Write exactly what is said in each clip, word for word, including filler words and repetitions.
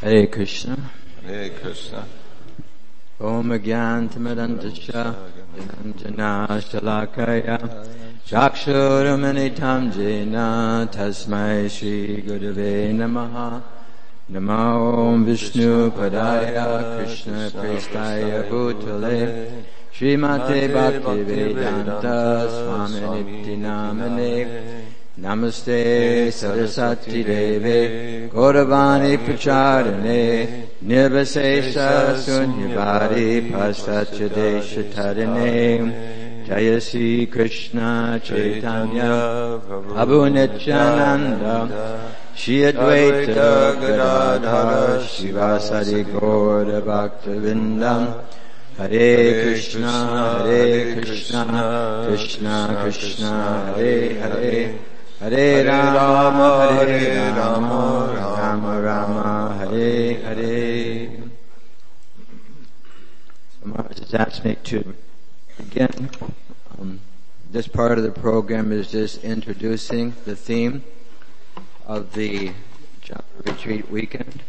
Hare Krishna. Hare Krishna. Om Agyantamadandasya Janjana Shalakaya Chakshurumanitam Jena Tasmai Shri Gurave Namaha. Namo Om Vishnu Padaya Krishna Prestaya Bhutale Srimate Bhakti Vedanta Swami Niti Namane Namaste Saraswati Deve Gauravani Pracharane Nirvasesha Sunyavadi Pasachadesha Tarane Jaya Sri Krishna Chaitanya Prabhu Nityananda Shri Advaita Gadadhara Shivasari Gaura Bhaktivinoda Hare Krishna Hare Krishna Krishna Krishna Hare Hare Hare Rama Hare Rama Rama Rama Hare Hare. Maharaj has asked me to begin. Um, this part of the program is just introducing the theme of the Japa Retreat weekend.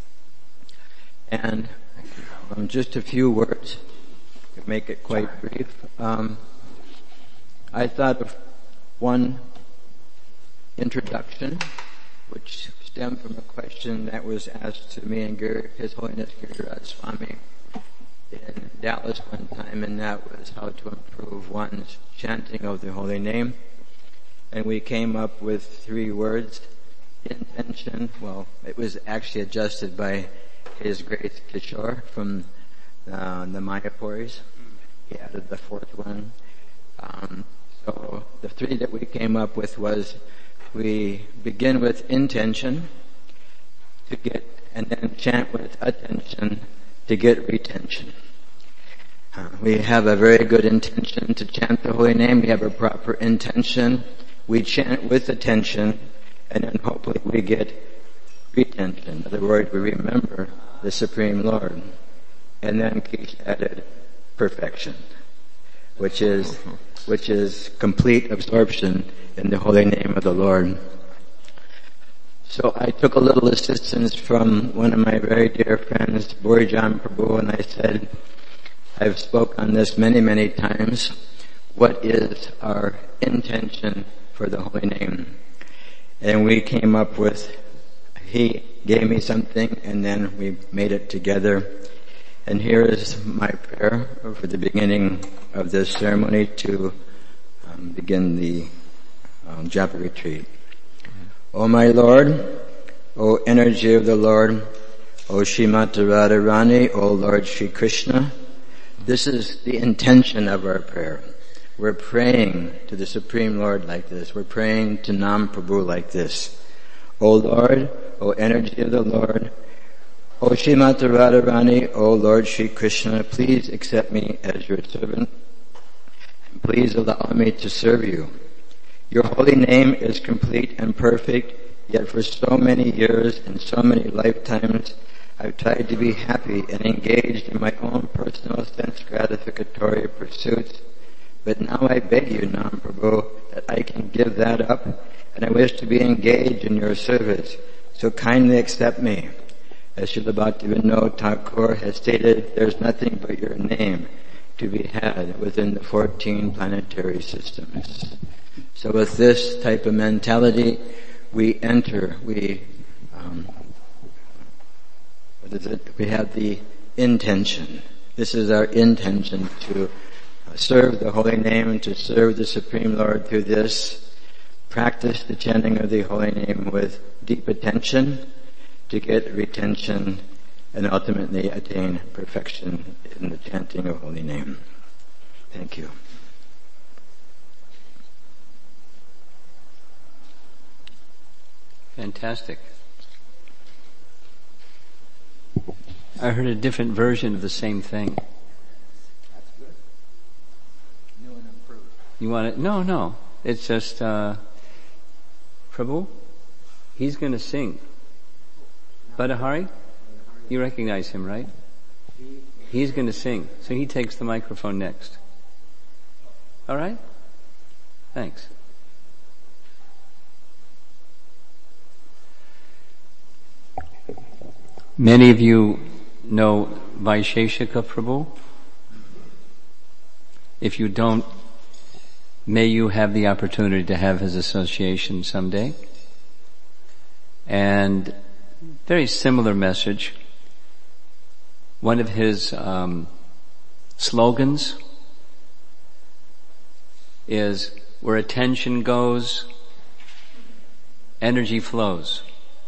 And um, just a few words to make it quite brief. Um, I thought of one introduction, which stemmed from a question that was asked to me and Gir, His Holiness Giriraj Swami in Dallas one time, and that was how to improve one's chanting of the holy name. And we came up with three words: intention. Well, it was actually adjusted by His Grace Kishore from uh, the Mayapuris. He added the fourth one. Um, so the three that we came up with was, we begin with intention to get, and then chant with attention to get retention. Uh, we have a very good intention to chant the holy name. We have a proper intention. We chant with attention, and then hopefully we get retention. In other words, we remember the Supreme Lord. And then Kish added perfection, which is which is complete absorption in the holy name of the Lord. So I took a little assistance from one of my very dear friends, Burijan Prabhu, and I said, I've spoken on this many, many times. What is our intention for the holy name? And we came up with, he gave me something, and then we made it together. And here is my prayer for the beginning of this ceremony to um, begin the um, Japa retreat. O my Lord, O energy of the Lord, O Srimati Radharani, O Lord Shri Krishna, this is the intention of our prayer. We're praying to the Supreme Lord like this. We're praying to Nam Prabhu like this. O Lord, O energy of the Lord, O Srimati Radharani, O Lord Shri Krishna, please accept me as your servant, and please allow me to serve you. Your holy name is complete and perfect, yet for so many years and so many lifetimes, I've tried to be happy and engaged in my own personal sense gratificatory pursuits. But now I beg you, Nam Prabhu, that I can give that up, and I wish to be engaged in your service. So kindly accept me. As Srila Bhaktivinoda Thakur has stated, there's nothing but your name to be had within the fourteen planetary systems. So with this type of mentality, we enter, we, um, what is it? We have the intention. This is our intention to serve the holy name and to serve the Supreme Lord through this. Practice the chanting of the holy name with deep attention to get retention and ultimately attain perfection in the chanting of holy name. Thank you. Fantastic. I heard a different version of the same thing. That's good. New and improved. You want it? No, no. It's just, uh, Prabhu, he's going to sing. Badahari? You recognize him, right? He's going to sing. So he takes the microphone next. All right? Thanks. Many of you know Vaisheshika Prabhu. If you don't, may you have the opportunity to have his association someday. And very similar message. One of his um, slogans is, where attention goes, energy flows.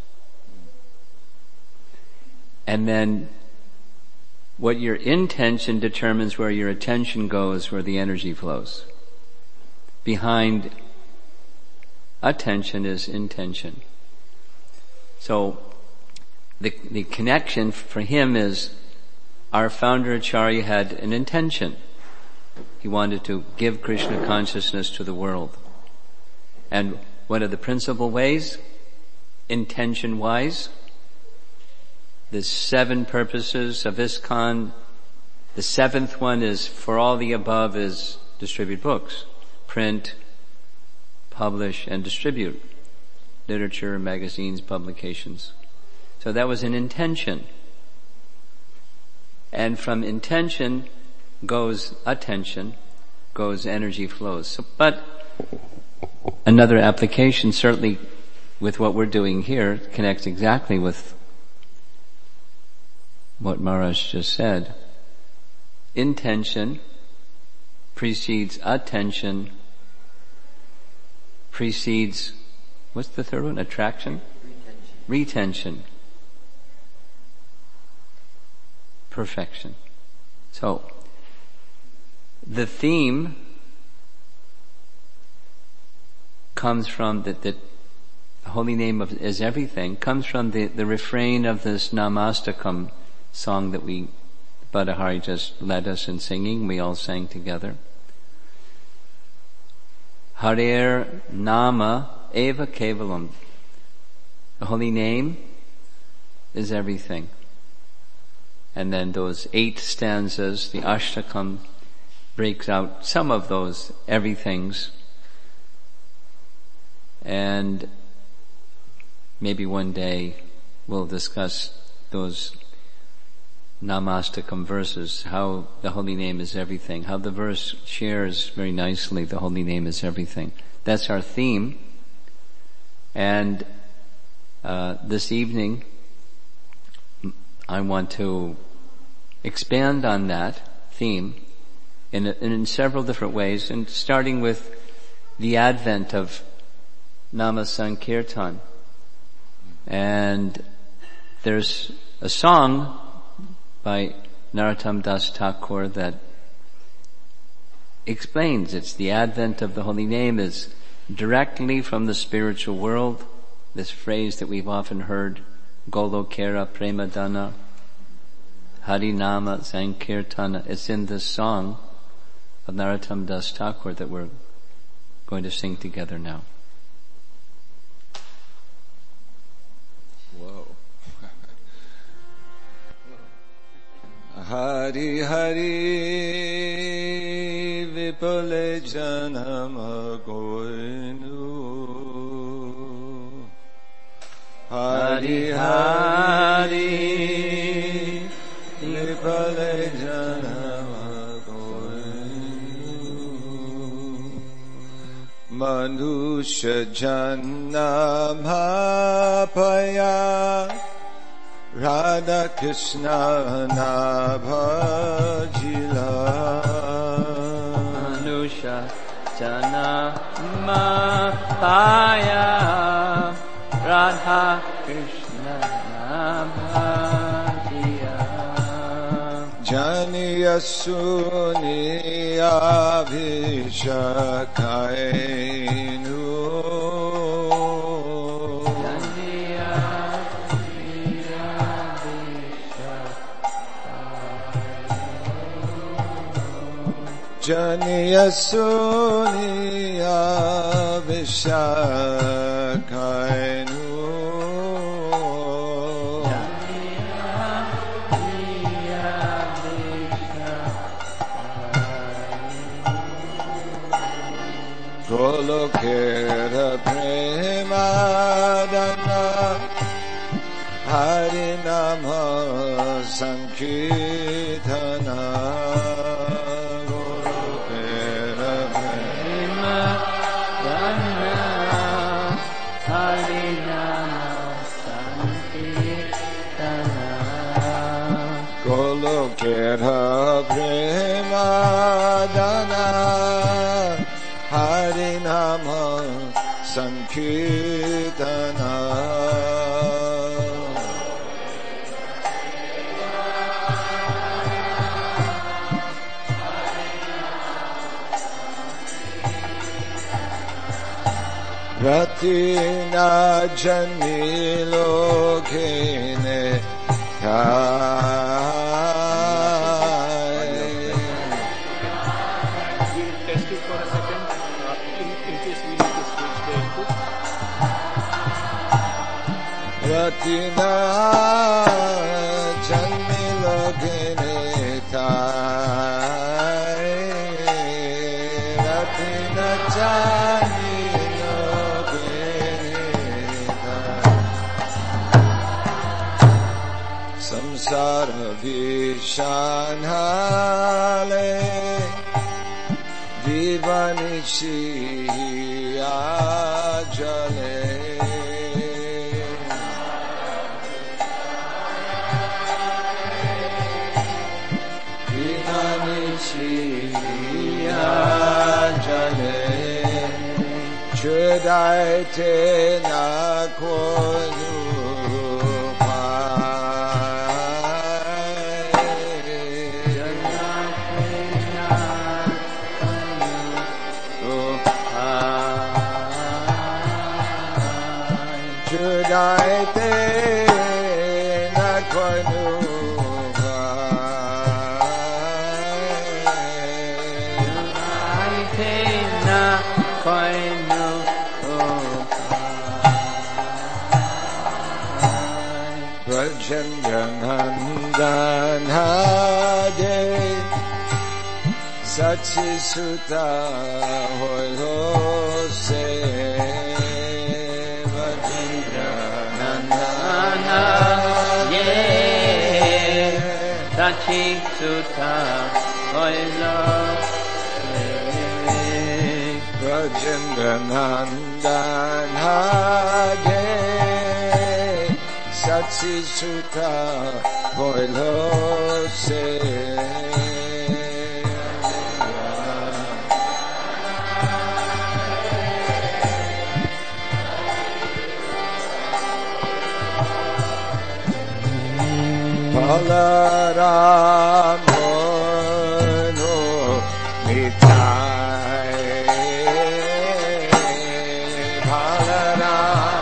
And then what your intention determines where your attention goes, where the energy flows. Behind attention is intention. So the, the connection for him is, our founder Acharya had an intention. He wanted to give Krishna consciousness to the world. And what are the principal ways, intention-wise? The seven purposes of ISKCON. The seventh one is, for all the above, is distribute books. Print, publish, and distribute. Literature, magazines, publications. So that was an intention. And from intention goes attention, goes energy flows. So, but another application, certainly with what we're doing here, connects exactly with what Maharaj just said. Intention precedes attention, precedes, what's the third one? Attraction? Retention. Retention. Perfection. So, the theme comes from that the holy name of is everything, comes from the, the refrain of this Namastakam song that we, Badahari just led us in singing. We all sang together. Harer Nama Eva Kevalam. The holy name is everything. And then those eight stanzas, the Ashtakam, breaks out some of those everythings. And maybe one day we'll discuss those Namastakam verses, how the holy name is everything, how the verse shares very nicely the holy name is everything. That's our theme. And uh, this evening I want to expand on that theme in, in several different ways, and starting with the advent of Nama Sankirtan. And there's a song by Narottam Das Thakur that explains it's the advent of the holy name is directly from the spiritual world. This phrase that we've often heard, Golokera Premadana, Harinama Sankirtana, it's in this song of Narottam Das Thakur that we're going to sing together now. Whoa. Hari Hari Vipale Janama Goinu Hari Hari Vipale Janama Goinu Manusha Janama Paya Radha Krishna Nabhajila Manusha Jana Mapaya Radha Krishna Nabhajila Janiya Suniya Vishakainu Janiya Suniya Vishakainu Golokera Premadana Harinam Sankirtana Golokera Premadana Harinama Sankirtana Ratina Janilokene Ratina Janilokene Tai Ratina Janilokene Tai Samsara Vishanhale Divanishi Ajale Chudaite na konu Chudaite na konu Rajandanandan Hade Sachi Sutta Hoilose Rajandanandan Hade Sachi Sutta Hoilose Rajandanandan Hade Satsi Sutta Hoilose Balaramo no Nitai Balaramo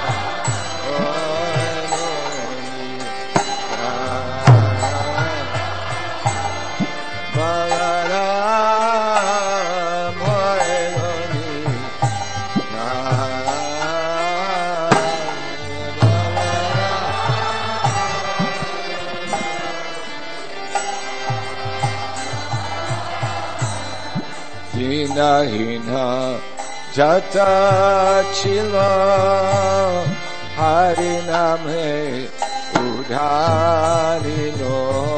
Hina hina jata chila harinam hai udharino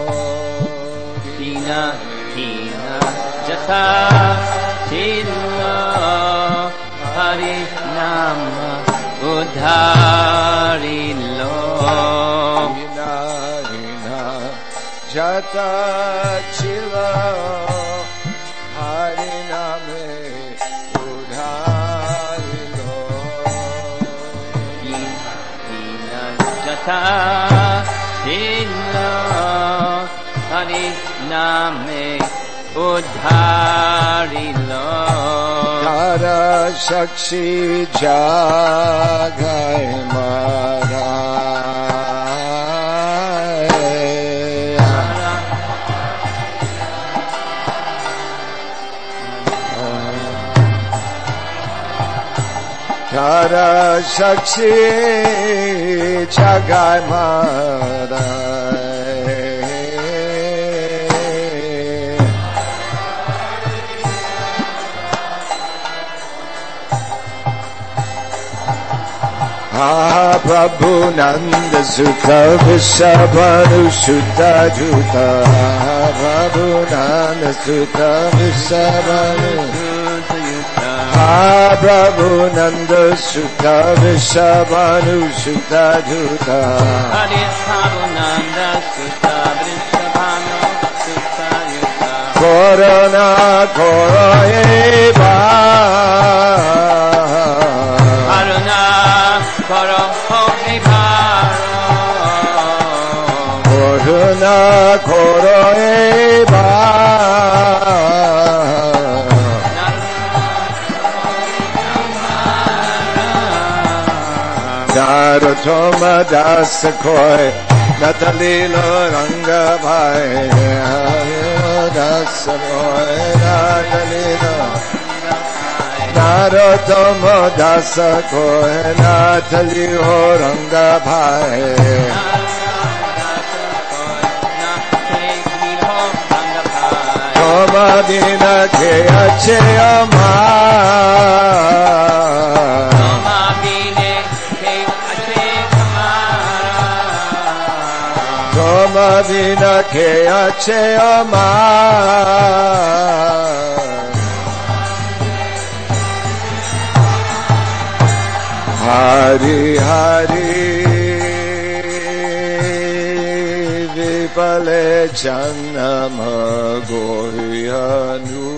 Hina hina jata chila harinam udharino Hina hina jata chila Hariname udharilo Hina jata chila hariname udharilo Tara Sakshi Jagai Mara Tara Sakshi Jagai Mara Prabhu Nanda Sutta Vishwabhanu Sutta Juta Prabhu Nanda Sutta Vishwabhanu Ha Prabhu Nanda Sutta Vishwabhanu Sutta Juta Hare Prabhu Nanda Sutta Vishwabhanu Sutta Juta Corona Coroeva Aruna Coroeva Corona Coroeva Narotoma Das Koi Natalilo Ranga Bhai Das Koi Natalilo Narotoma Das Koi Natalilo Ranga Bhai Toma Dina Ke Ache Amar Toma Dina Ke Ache Amar Hari Hari Vipale Jannama Gohyanu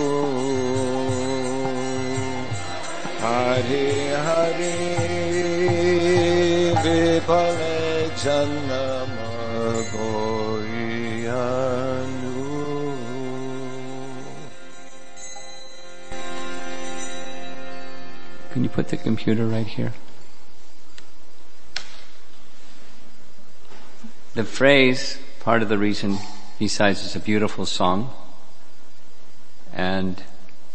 Hari Hari Vipale Jannama Gohyanu. Can you put the computer right here? The phrase, part of the reason, besides it's a beautiful song, and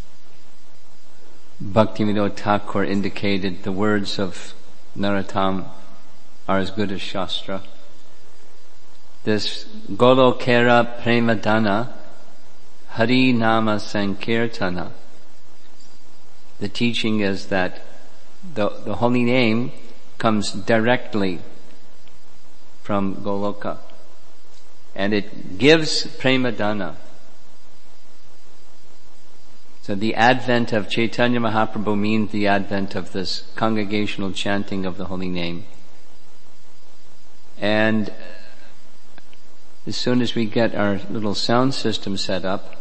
Bhaktivinoda Thakur indicated the words of Narottam are as good as Shastra. This Golokera Premadana Hari Nama Sankirtana. The teaching is that the, the holy name comes directly from Goloka. And it gives Premadana. So the advent of Chaitanya Mahaprabhu means the advent of this congregational chanting of the holy name. And as soon as we get our little sound system set up,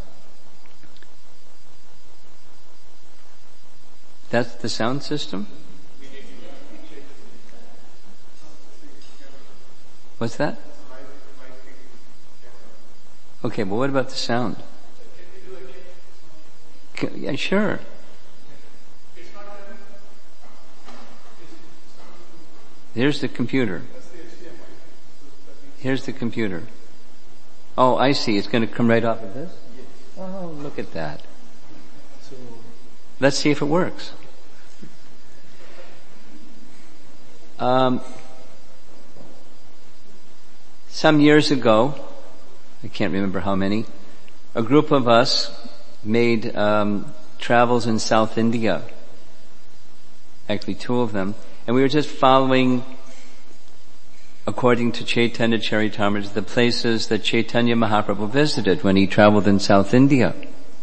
that's the sound system? What's that? Okay, but what about the sound? Yeah, sure. Here's the computer. Here's the computer. Oh, I see. It's going to come right off of this? Oh, look at that. Let's see if it works. Um, some years ago, I can't remember how many, a group of us made um, travels in South India. Actually, two of them. And we were just following, according to Chaitanya Charitamrita, the places that Chaitanya Mahaprabhu visited when he traveled in South India.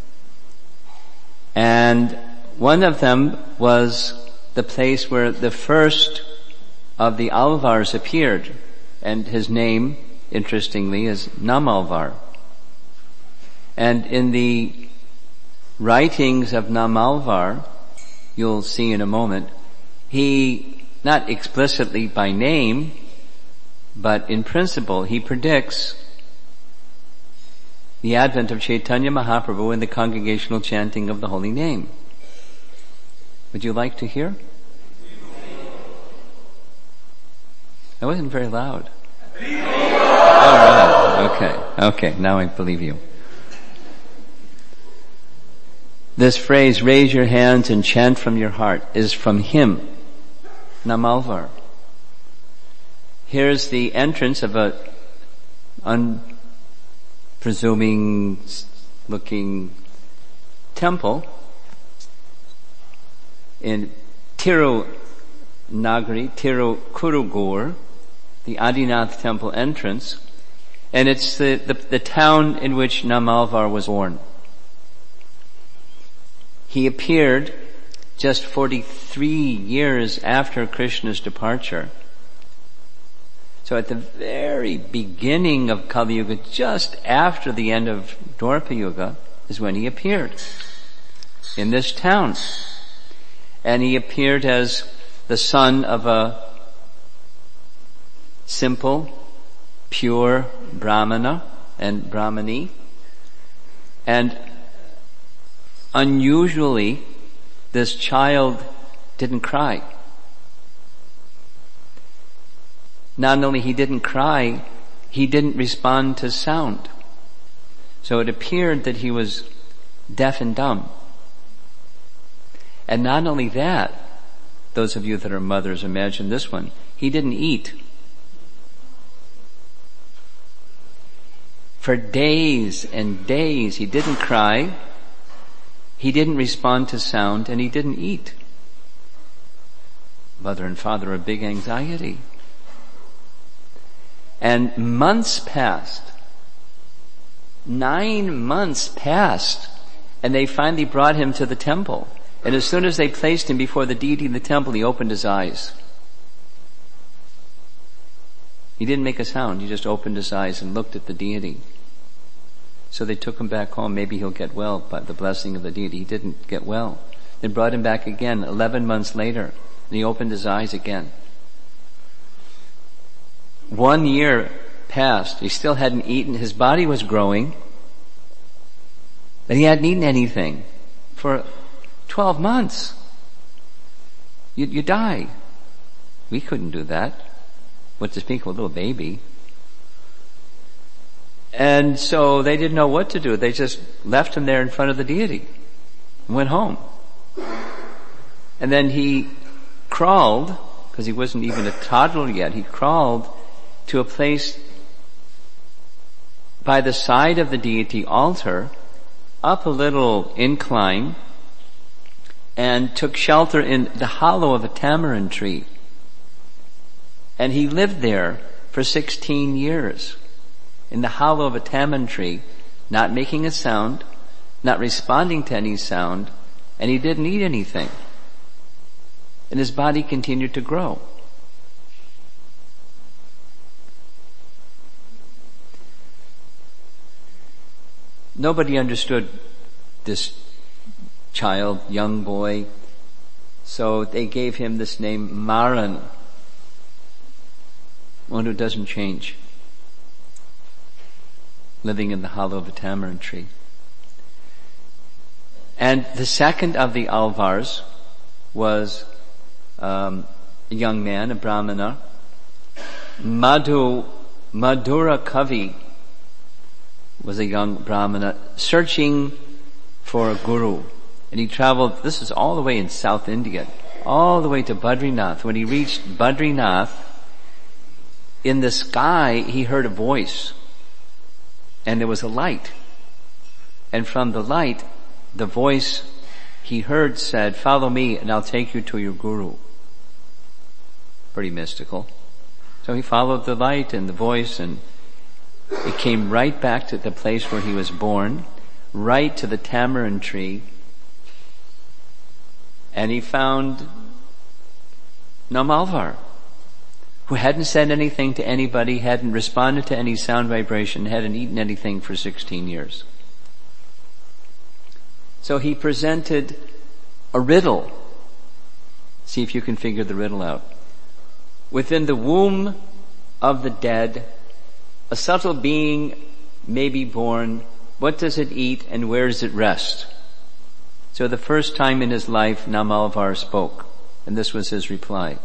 And one of them was the place where the first of the Alvars appeared. And his name, interestingly, is Namalvar. And in the writings of Namalvar, you'll see in a moment, he, not explicitly by name, but in principle, he predicts the advent of Chaitanya Mahaprabhu and the congregational chanting of the holy name. Would you like to hear? That wasn't very loud. All right. Okay. Okay. Now I believe you. This phrase, raise your hands and chant from your heart, is from him, Namalvar. Here's the entrance of a unpresuming looking temple in Tiru, Nagari, Tirukurugur, the Adinath temple entrance, and it's the, the, the town in which Namalvar was born. He appeared just forty-three years after Krishna's departure. So at the very beginning of Kali Yuga, just after the end of Dwapara Yuga, is when he appeared in this town. And he appeared as the son of a simple, pure Brahmana and Brahmani. And unusually, this child didn't cry. Not only he didn't cry, he didn't respond to sound. So it appeared that he was deaf and dumb. And not only that, those of you that are mothers, imagine this one, he didn't eat. For days and days he didn't cry, he didn't respond to sound, and he didn't eat. Mother and father a big anxiety. And months passed. Nine months passed. And they finally brought him to the temple. And as soon as they placed him before the deity in the temple, he opened his eyes. He didn't make a sound. He just opened his eyes and looked at the deity. So they took him back home. Maybe he'll get well by the blessing of the deity. He didn't get well. They brought him back again eleven months later. And he opened his eyes again. One year passed. He still hadn't eaten. His body was growing. But he hadn't eaten anything for twelve months. You, you die. We couldn't do that. What to speak of a little baby. And so they didn't know what to do. They just left him there in front of the deity and went home. And then he crawled, because he wasn't even a toddler yet, he crawled to a place by the side of the deity altar, up a little incline, and took shelter in the hollow of a tamarind tree. And he lived there for sixteen years, in the hollow of a tamarind tree, not making a sound, not responding to any sound, and he didn't eat anything. And his body continued to grow. Nobody understood this child, young boy, so they gave him this name, Maran, one who doesn't change, living in the hollow of a tamarind tree. And the second of the Alvars was um, a young man, a Brahmana, Madhu, Madhura Kavi, was a young Brahmana searching for a guru. And he traveled, this is all the way in South India, all the way to Badrinath. When he reached Badrinath, in the sky he heard a voice. And there was a light. And from the light, the voice he heard said, "Follow me and I'll take you to your guru." Pretty mystical. So he followed the light and the voice, and it came right back to the place where he was born, right to the tamarind tree. And he found Namalvar, who hadn't said anything to anybody, hadn't responded to any sound vibration, hadn't eaten anything for sixteen years. So he presented a riddle. See if you can figure the riddle out. Within the womb of the dead, a subtle being may be born. What does it eat and where does it rest? So the first time in his life, Namalvar spoke, and this was his reply.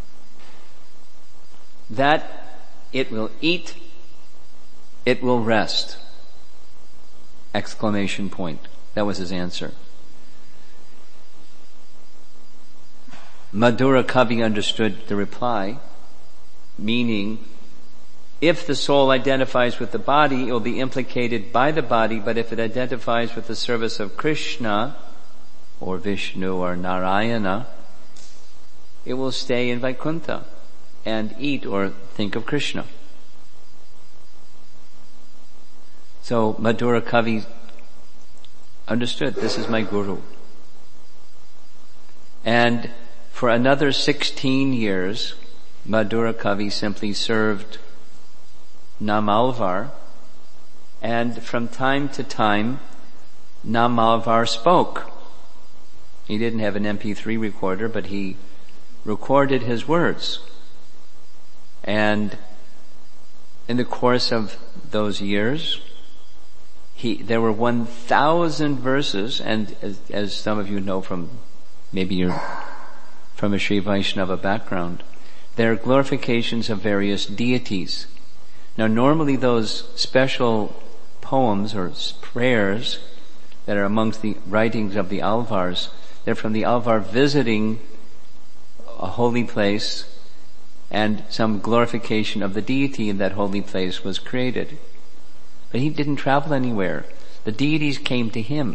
That it will eat, it will rest. Exclamation point. That was his answer. Madhura Kavi understood the reply, meaning, if the soul identifies with the body, it will be implicated by the body, but if it identifies with the service of Krishna, or Vishnu, or Narayana, it will stay in Vaikuntha and eat or think of Krishna. So Madhura Kavi understood, this is my guru. And for another sixteen years, Madhura Kavi simply served Namalvar, and from time to time, Namalvar spoke. He didn't have an M P three recorder, but he recorded his words. And in the course of those years, he, there were one thousand verses, and as, as some of you know from, maybe you're from a Sri Vaishnava background, there are glorifications of various deities. Now normally those special poems or prayers that are amongst the writings of the Alvars, they're from the Alvar visiting a holy place, and some glorification of the deity in that holy place was created. But he didn't travel anywhere. The deities came to him.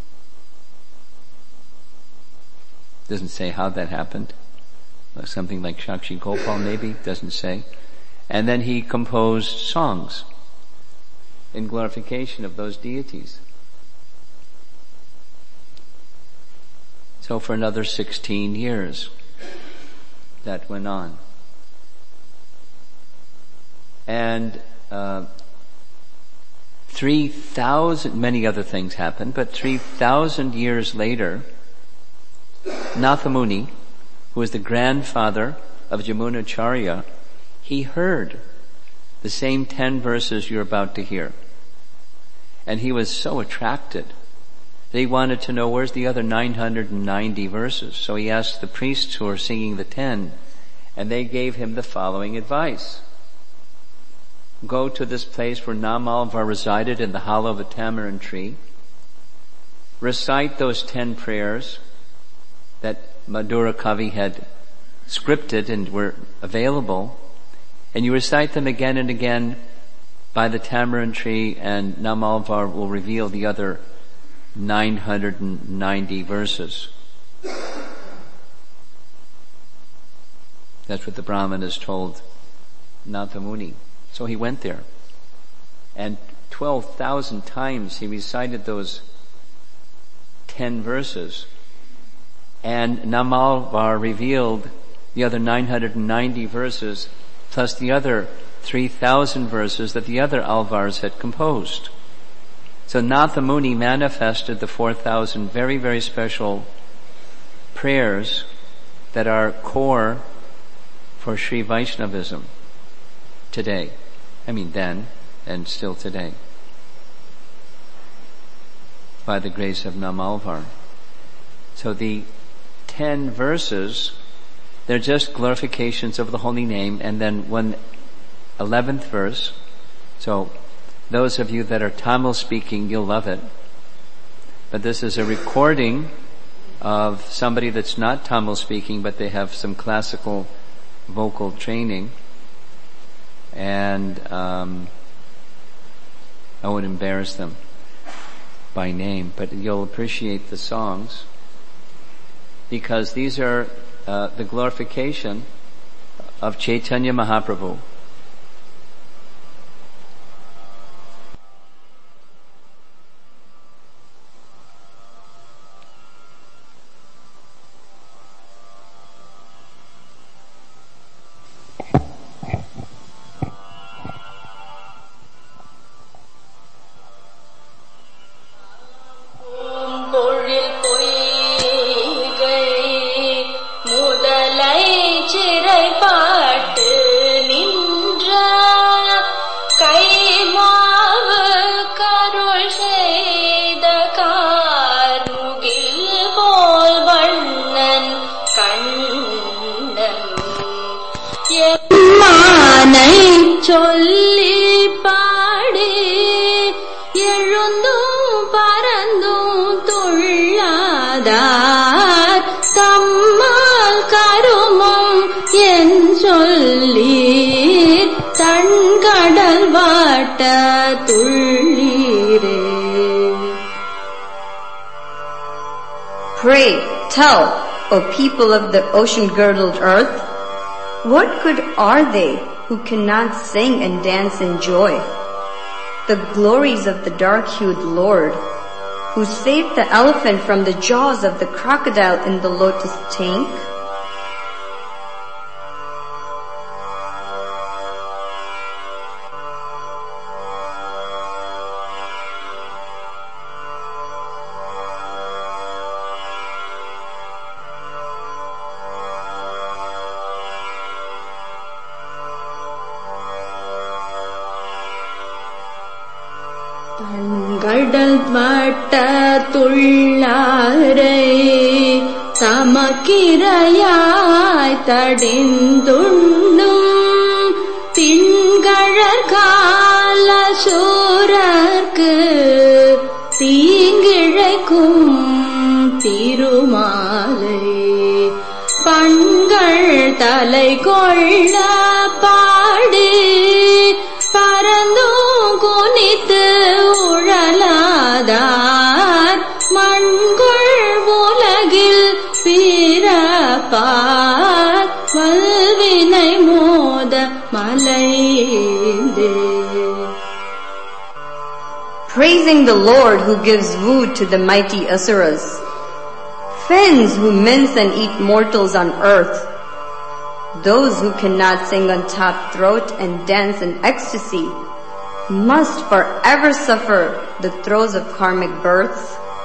Doesn't say how that happened. Something like Shakshi Gopal maybe, doesn't say. And then he composed songs in glorification of those deities. So for another sixteen years, that went on. And uh, three thousand, many other things happened, but three thousand years later, Nathamuni, who was the grandfather of Jamunacharya, he heard the same ten verses you're about to hear. And he was so attracted that he wanted to know where's the other nine hundred ninety verses. So he asked the priests who were singing the ten, and they gave him the following advice. Go to this place where Namalvar resided in the hollow of a tamarind tree. Recite those ten prayers that Madhura Kavi had scripted and were available, and you recite them again and again by the tamarind tree, and Namalvar will reveal the other nine hundred ninety verses. That's what the Brahmin has told Nathamuni. So he went there, and twelve thousand times he recited those ten verses, and Namalvar revealed the other nine hundred ninety verses plus the other three thousand verses that the other Alvars had composed. So Nathamuni manifested the four thousand very, very special prayers that are core for Sri Vaishnavism today. I mean then, and still today. By the grace of Namalvar. So the ten verses, they're just glorifications of the holy name, and then one eleventh verse. So those of you that are Tamil speaking, you'll love it. But this is a recording of somebody that's not Tamil speaking, but they have some classical vocal training. And um, I won't embarrass them by name, but you'll appreciate the songs, because these are uh, the glorification of Chaitanya Mahaprabhu. Pray, tell, O people of the ocean-girdled earth? What good are they who cannot sing and dance in joy? The glories of the dark-hued Lord, who saved the elephant from the jaws of the crocodile in the lotus tank. கடல் வட்ட துள்ளாரை சமக்கிரையாய் தடிந்துண்ணும் திண்கழற் கால சூரர்க்கு தீங்கிழைக்கும் திருமாலை பண்கள் தலை கொள்ள பாடி பரந்தும் குனித்து உழலாதார் மண்கள் உலகில் பிறப்பார் வல்வினை மோத மலைந்தே. Praising the Lord who gives food to the mighty Asuras, fiends who mince and eat mortals on earth, those who cannot sing on top throat and dance in ecstasy, must forever suffer the throes of karmic births.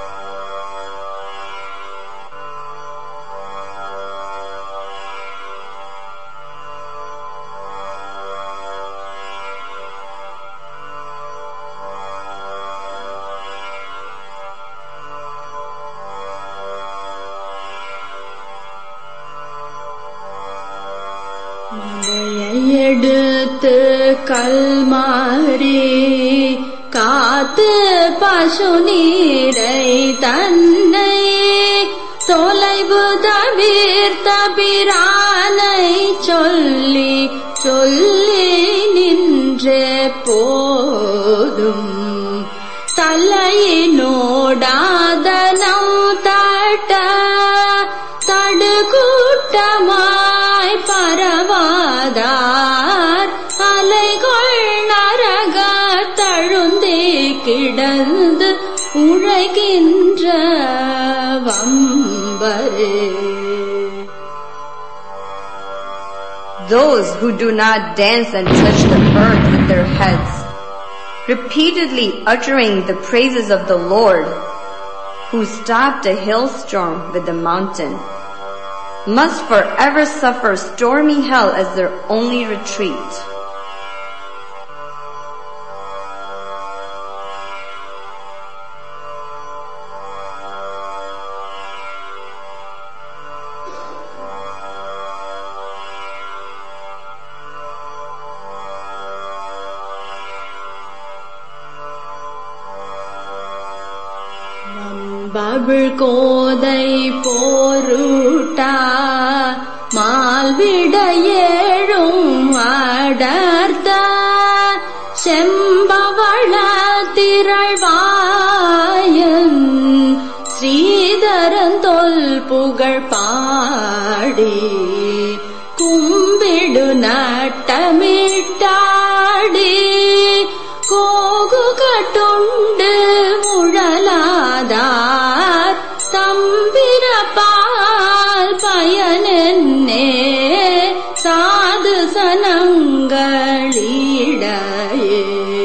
எடுத்து கல்மாரி காத்து பசு நீரை தன்னை தொலைவு தவிர்த்த பிரானை சொல்லி சொல்லி நின்றே போதும் தலையினோடாதனம் தட்ட தடுக்கூட்டமாய் பரவாதார் அலைகள் நரக தழுந்தே கிடந்து உழைகின்ற வம்பரே. Those who do not dance and touch the earth with their heads, repeatedly uttering the praises of the Lord, who stopped a hailstorm with the mountain, must forever suffer stormy hell as their only retreat. பபுள் கோதை போருட்டா மால்விட ஏழும் அடர்த்த செம்பவள திரள்வாயன் ஸ்ரீதரன் தொல் புகழ் பாடி கும்பிடு நட்டமிட்டாடி Coco கட்டுண்டு முழலாதார் தம்பிரபால் பயனென்னே சாது சனங்களிடையே.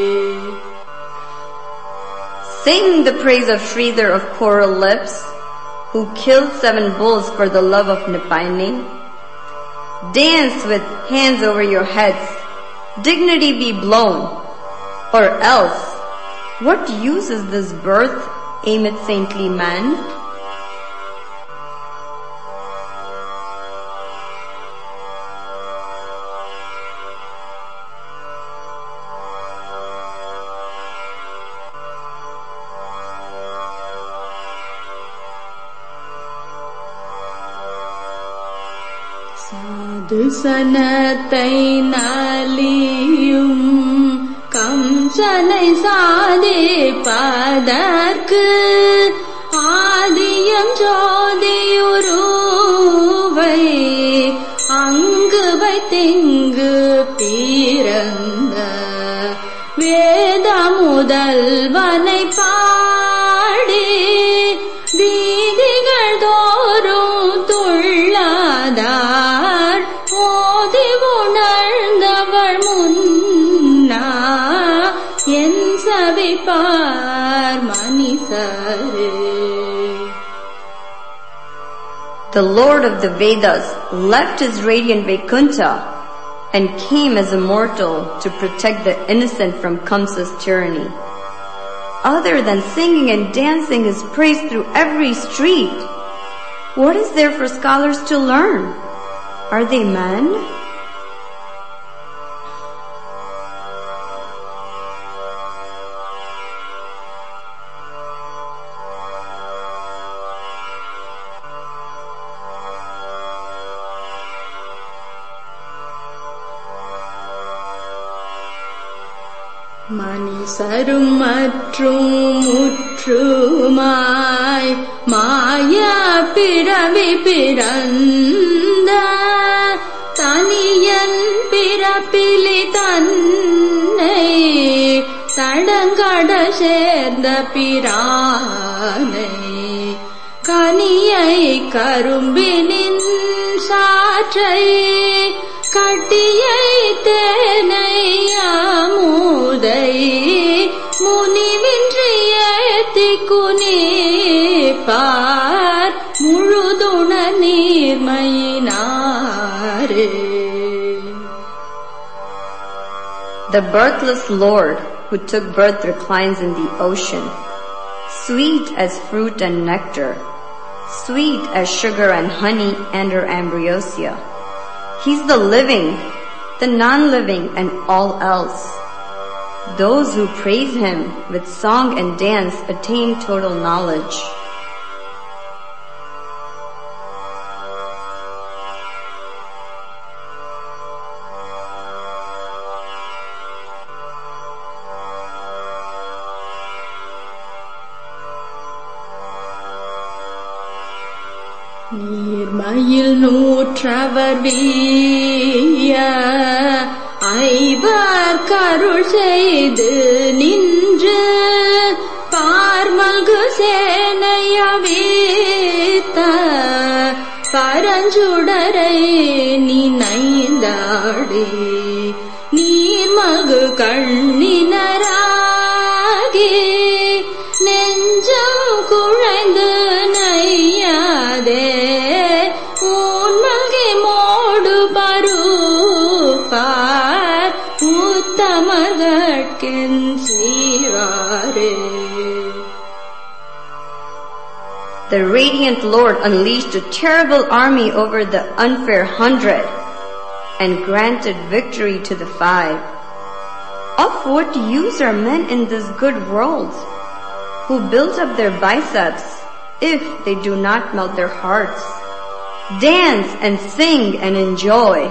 Sing the praise of Sridhar of coral lips, who killed seven bulls for the love of Nipaini. Dance with hands over your heads, dignity be blown, or else, what use is this birth, amid saintly man? சாது சனத்தை நாளியும் கம்சனை சாதிப்பதற்கு ஆதியம் ஜோதியுரு முதல்வனை பாடி வீதிகள் தோறும் துள்ளாதார் ஓதி உணர்ந்தவள் முன்னா என் சவிப்பார் மனிதரே. The Lord of the Vedas left his radiant Vaikuntha and came as a mortal to protect the innocent from Kamsa's tyranny. Other than singing and dancing his praise through every street, what is there for scholars to learn? Are they men? மனிசரும் மற்றும் முற்றுமாய் மாயா பிறவி பிறந்த தனியன் பிறப்பிலி தன்னை தடங்கட சேர்ந்த பிரானை கனியை கரும்பினின் சாற்றை கட்டியை தேனை அமுதை முனிவின்றி ஏத்தி குனிப்பார் முழுதுண நீர்மையினாரே. The birthless Lord who took birth reclines in the ocean, sweet as fruit and nectar, sweet as sugar and honey and her ambrosia. He's the living, the non-living, and all else. Those who praise him with song and dance attain total knowledge. நீர்மையில் நூற்றவர் வீய ஐவர் கருள் செய்து நின்று பார்மல்கு சேனையவீத்த பரஞ்சுடரை நினைந்தாடி நீர்மல்கு கண்ணினராகி நெஞ்சம் குழைந்து நையாதே உன்மல்கி மோடு பருப்பார் உத்தமர்கட்கின் சீராரே. The radiant Lord unleashed a terrible army over the unfair hundred and granted victory to the five. Of what use are men in this good world who build up their biceps if they do not melt their hearts? Dance and sing and enjoy.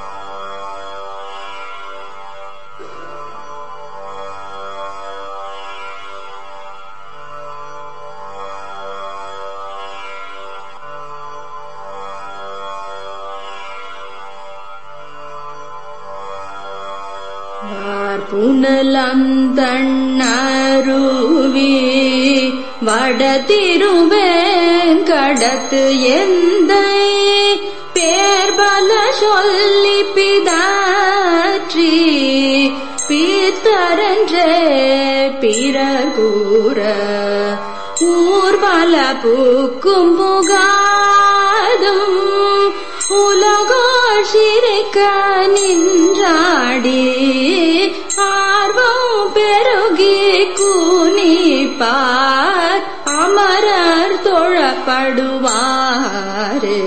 புனலந்தண்ணருவி வடதிருவேன் கடத்து எந்தை பேர்பல சொல்லி பிதாற்றி பீர்த்தரன்றே பிறகூற ஊர்வல பூக்கும் புகாதும் உலகோர் சிரிக்க நின்றாடி ஆர்வம் பெருகி கூனிப்பார் அமரர் தொழப்படுவாரே.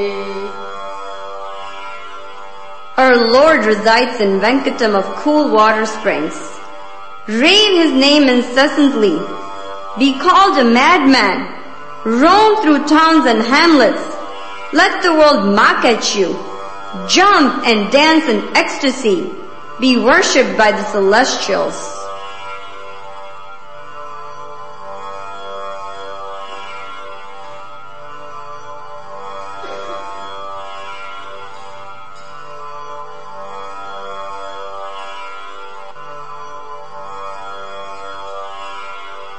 Our Lord resides in Venkatam of cool water springs. Rain his name incessantly. Be called a madman. Roam through towns and hamlets. Let the world mock at you. Jump and dance in ecstasy. Be worshipped by the celestials.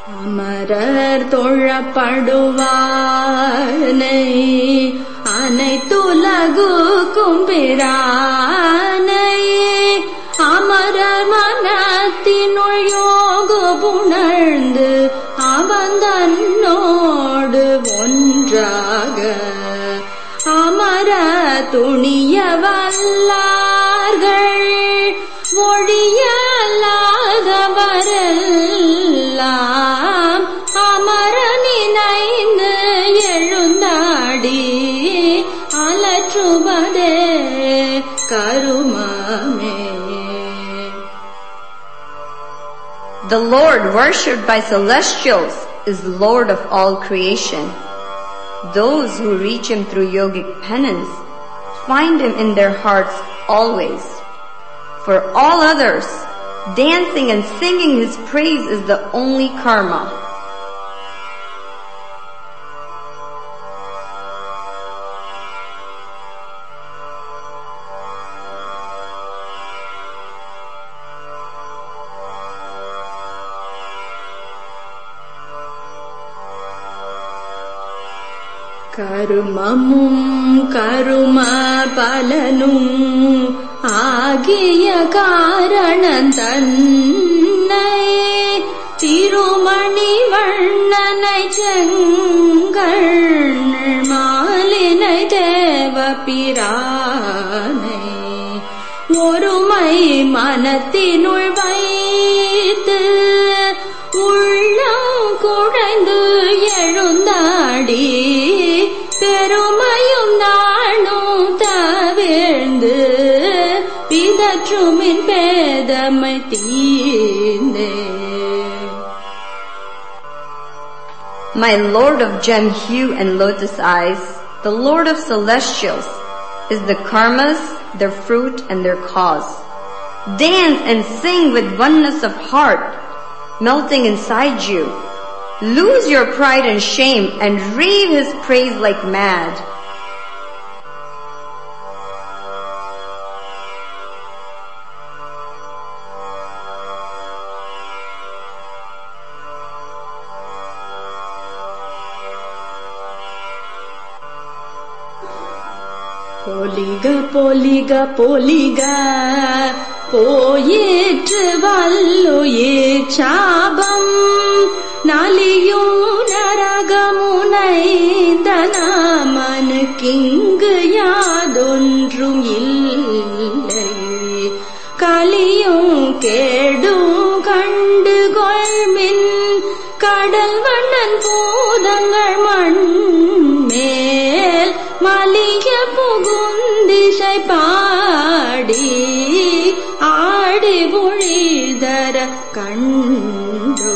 அமரர் தொழப்படுவானை அனைத்துலகுக்கும் பிரானை அமரர் மனத்தினுள் யோகு புணர்ந்து அவன் தன்னோடு ஒன்றாக அமர துணிய வல்லார்கள் ஒழியல்லாதவரெல்லாம் அமர நினைந்து எழுந்தாடி அலற்றுவதே கருமமே. The Lord worshipped by celestials is Lord of all creation. Those who reach Him through yogic penance find Him in their hearts always. For all others, dancing and singing His praise is the only karma. கருமமும் கரும பலனும் ஆகிய காரணம் தன்னை திருமணி வண்ணனை செங்கள் மாலினை தேவ பிரானை ஒருமை மனத்தினுள் வைத்து உள்ளம் குழைந்து எழுந்தாடி பெருமையும் நானும் தவிர்ந்து பிதற்றுமின் பேதமை தீர்ந்தே. My Lord of gem hue and lotus eyes, the Lord of celestials, is the karmas, their fruit and their cause. Dance and sing with oneness of heart, melting inside you. Lose your pride and shame and rave His praise like mad. பொலிக பொலிக பொலிக போயிற்று வல்லுயிர் சாபம் நலியும் நரகமுனைந்த நாமனுக்கிங்கு யாதொன்றும் இல்லை. கலியும் கேடும் கண்டு கொள்மின் கடல் வண்ணன் பூதங்கள் மண் மேல் மலிய புகுந்திசை பாடி ஆடி பொழிதர கண்டோ.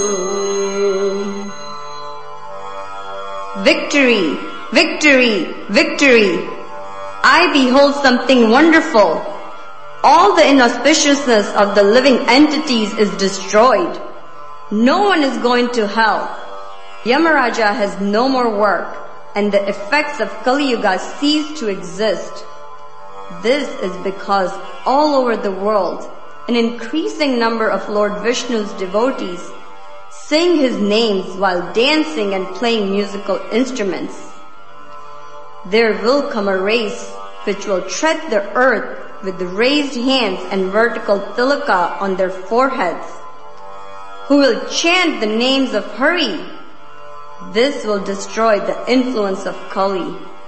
Victory! Victory! Victory! I behold something wonderful. All the inauspiciousness of the living entities is destroyed. No one is going to hell. Yamaraja has no more work, and the effects of Kali Yuga cease to exist. This is because all over the world, an increasing number of Lord Vishnu's devotees sing His names while dancing and playing musical instruments. There will come a race which will tread the earth with raised hands and vertical tilaka on their foreheads, who will chant the names of Hari. This will destroy the influence of Kali.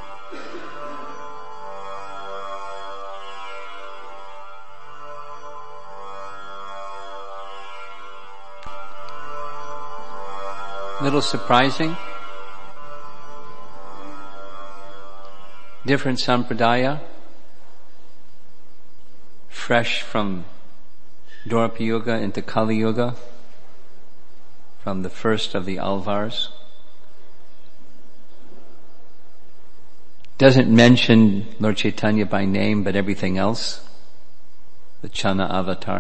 Little surprising. Different sampradaya. Fresh from Dwapara Yuga into Kali Yuga. From the first of the Alvars. Doesn't mention Lord Chaitanya by name, but everything else. The Channa avatar.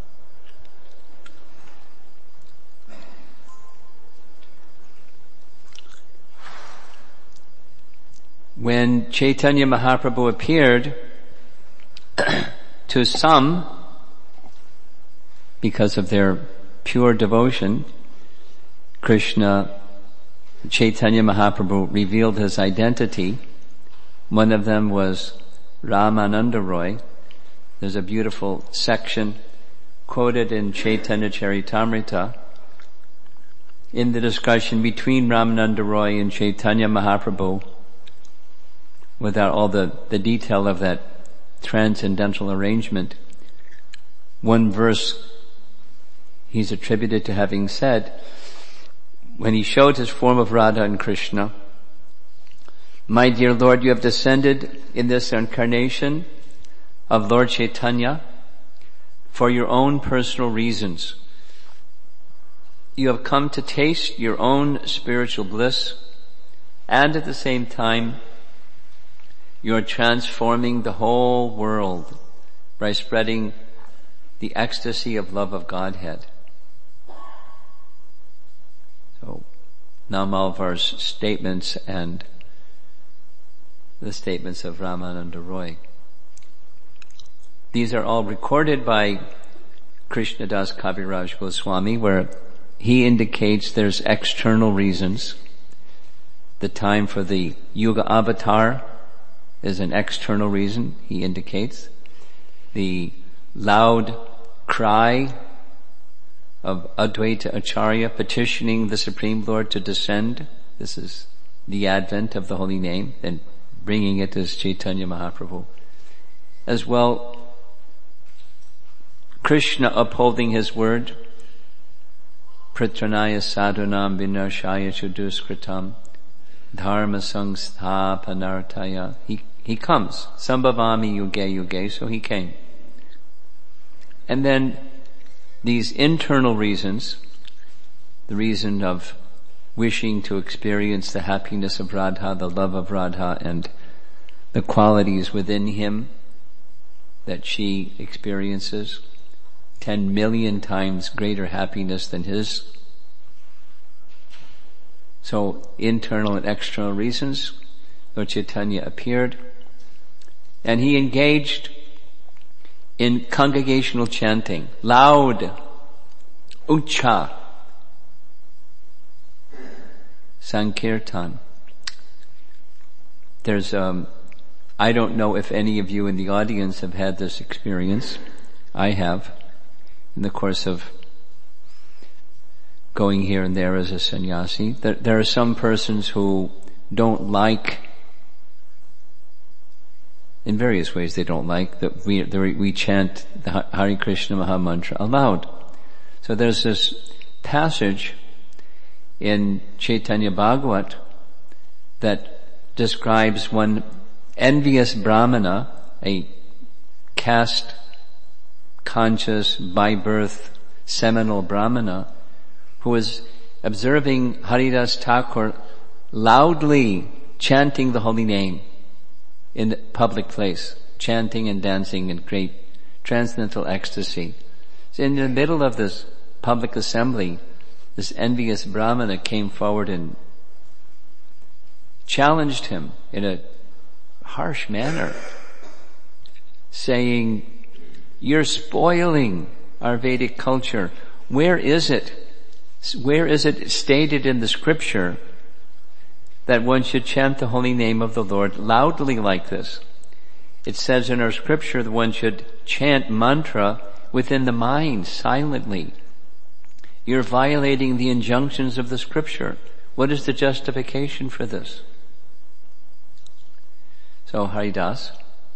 When Chaitanya Mahaprabhu appeared, to some, because of their pure devotion, Krishna, Chaitanya Mahaprabhu revealed his identity. One of them was Ramananda Roy. There's a beautiful section quoted in Chaitanya Charitamrita in the discussion between Ramananda Roy and Chaitanya Mahaprabhu, without all the, the detail of that transcendental arrangement. One verse he's attributed to having said, when he showed his form of Radha and Krishna, "My dear Lord, you have descended in this incarnation of Lord Chaitanya for your own personal reasons. You have come to taste your own spiritual bliss, and at the same time, you are transforming the whole world by spreading the ecstasy of love of Godhead." So, Namalvar's statements and the statements of Ramananda Roy. These are all recorded by Krishnadas Kaviraj Goswami, where he indicates there's external reasons. The time for the Yuga avatar is an external reason, he indicates. The loud cry of Advaita Acharya petitioning the Supreme Lord to descend, this is the advent of the holy name, and bringing it as Chaitanya Mahaprabhu. As well, Krishna upholding his word, Pritranaya sadhunam vinashaya chuduskritam dharma sangsthapanartaya. He, he comes. Sambhavami yuge yuge, so he came. And then these internal reasons, the reason of wishing to experience the happiness of Radha, the love of Radha, and the qualities within him that she experiences, ten million times greater happiness than his. So, internal and external reasons, Lord Chaitanya appeared, and he engaged in congregational chanting, loud, ucha, sankirtan. There's, um, I don't know if any of you in the audience have had this experience. I have, in the course of going here and there as a sannyasi. There, there are some persons who don't like, in various ways they don't like, that we, that we chant the Hare Krishna Maha Mantra aloud. So there's this passage in Chaitanya Bhagavat that describes one envious Brahmana, a caste conscious, by birth, seminal Brahmana, who was observing Haridas Thakur loudly chanting the holy name in the public place, chanting and dancing in great transcendental ecstasy. So in the middle of this public assembly, this envious Brahmana came forward and challenged him in a harsh manner, saying, "You're spoiling our Vedic culture. Where is it? Where is it stated in the scripture that one should chant the holy name of the Lord loudly like this? It says in our scripture that one should chant mantra within the mind, silently. You're violating the injunctions of the scripture. What is the justification for this?" So Haridas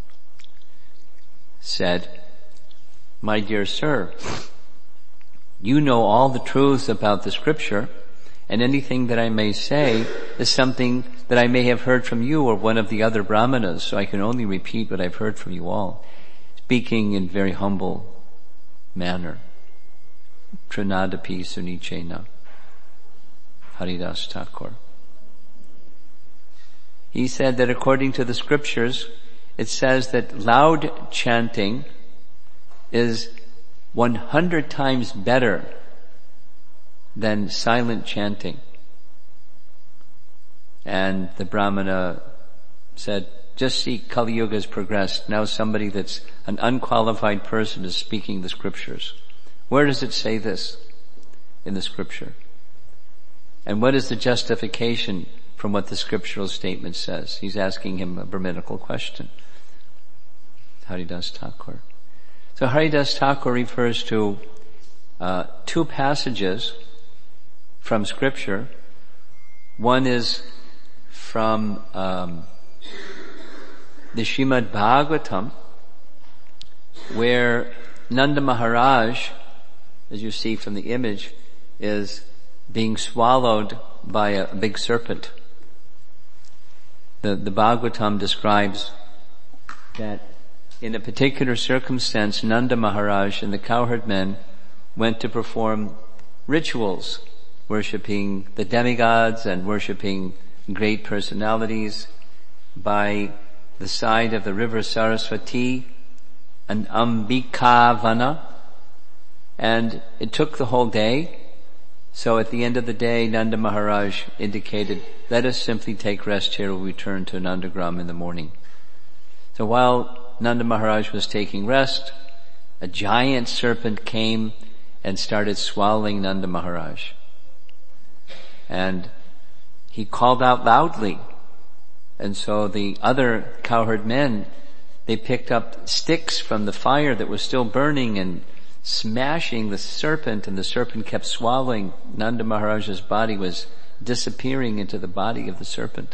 said, "My dear sir, you know all the truths about the scripture, and anything that I may say is something that I may have heard from you or one of the other brahmanas, so I can only repeat what I've heard from you all," speaking in very humble manner. Trinadapi Sunichena, Haridas Thakur. He said that according to the scriptures, it says that loud chanting is one hundred times better than silent chanting. And the Brahmana said, just see, Kali Yuga has progressed. Now somebody that's an unqualified person is speaking the scriptures. Where does it say this in the scripture? And what is the justification from what the scriptural statement says? He's asking him a Brahminical question. Haridas Thakur. So Haridas Thakur refers to uh, two passages from scripture. One is from um, the Srimad Bhagavatam, where Nanda Maharaj, as you see from the image, is being swallowed by a big serpent. The, the Bhagavatam describes that in a particular circumstance, Nanda Maharaj and the cowherd men went to perform rituals, worshipping the demigods and worshipping great personalities by the side of the river Saraswati, an Ambikavana, and it took the whole day. So at the end of the day, Nanda Maharaj indicated, let us simply take rest here, we'll return to Nandagram in the morning. So while Nanda Maharaj was taking rest, a giant serpent came and started swallowing Nanda Maharaj. And he called out loudly. And so the other cowherd men, they picked up sticks from the fire that was still burning and smashing the serpent, and the serpent kept swallowing. Nanda Maharaj's body was disappearing into the body of the serpent.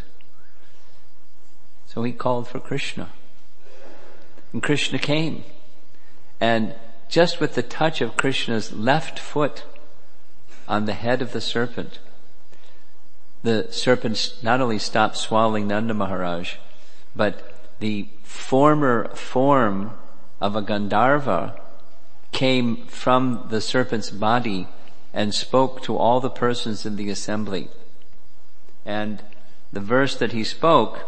So he called for Krishna. And Krishna came. And just with the touch of Krishna's left foot on the head of the serpent, the serpent not only stopped swallowing Nanda Maharaj, but the former form of a Gandharva came from the serpent's body and spoke to all the persons in the assembly. And the verse that he spoke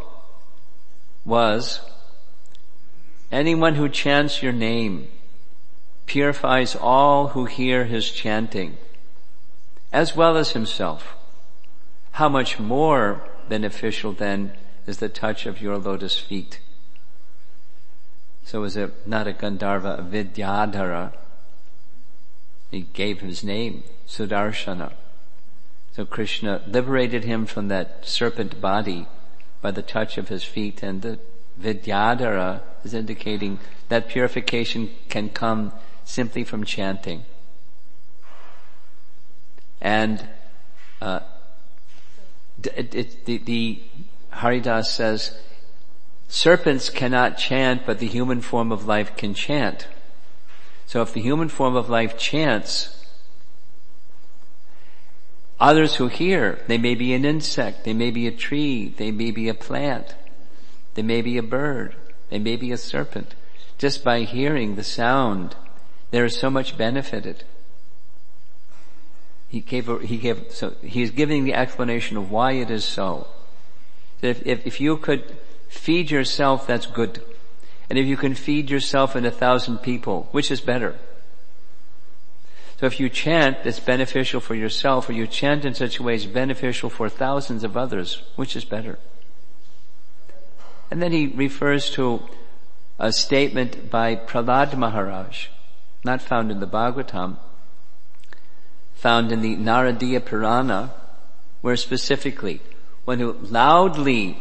was, anyone who chants your name purifies all who hear his chanting, as well as himself. How much more beneficial then is the touch of your lotus feet? So was it not a Gandharva, a Vidyadhara? He gave his name, Sudarshana. So Krishna liberated him from that serpent body by the touch of his feet, and the Vidyadhara is indicating that purification can come simply from chanting. And uh, it, it, the, the Haridas says, serpents cannot chant, but the human form of life can chant. So if the human form of life chants, others who hear, they may be an insect, they may be a tree, they may be a plant, they may be a bird, they may be a serpent. Just by hearing the sound, there is so much benefited. He gave, he gave, so he's giving the explanation of why it is so. If, if, if you could feed yourself, that's good. And if you can feed yourself and a thousand people, which is better? So if you chant, it's beneficial for yourself, or you chant in such a way it's beneficial for thousands of others, which is better? And then he refers to a statement by Prahlad Maharaj, not found in the Bhagavatam, found in the Naradiya Purana, where specifically, one who loudly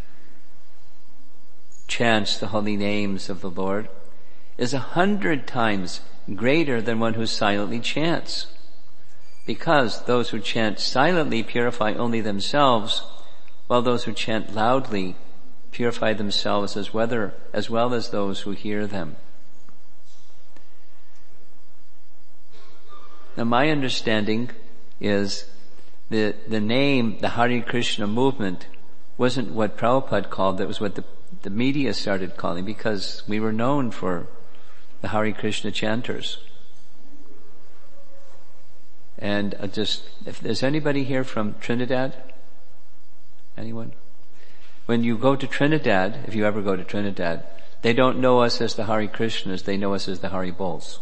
chants the holy names of the Lord is a hundred times greater than one who silently chants. Because those who chant silently purify only themselves, while those who chant loudly purify themselves as well, as well as those who hear them. Now my understanding is the, the name, the Hare Krishna movement, wasn't what Prabhupada called, that was what the, the media started calling, because we were known for the Hare Krishna chanters. And uh, just, if there's anybody here from Trinidad? Anyone? When you go to Trinidad, if you ever go to Trinidad, they don't know us as the Hare Krishnas, they know us as the Hare Bols.